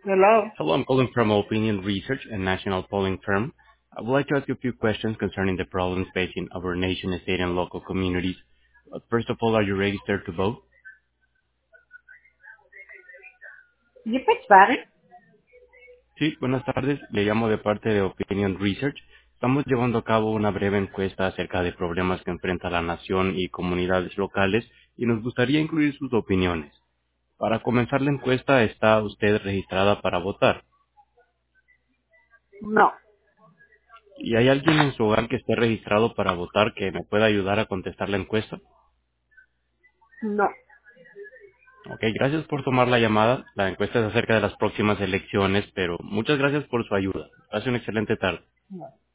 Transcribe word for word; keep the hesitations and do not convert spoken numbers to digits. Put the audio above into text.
Hello. Hello, I'm calling from Opinion Research, a national polling firm. I would like to ask you a few questions concerning the problems facing our nation, state, and local communities. Uh, First of all, are you registered to vote? You speak Spanish? Sí, buenas tardes. Le llamo de parte de Opinion Research. Estamos llevando a cabo una breve encuesta acerca de problemas que enfrenta la nación y comunidades locales y nos gustaría incluir sus opiniones. Para comenzar la encuesta, ¿está usted registrada para votar? No, ¿Y hay alguien en su hogar que esté registrado para votar que me pueda ayudar a contestar la encuesta? no. Ok, gracias por tomar la llamada. La encuesta es acerca de las próximas elecciones, pero muchas gracias por su ayuda. Pase una excelente tarde.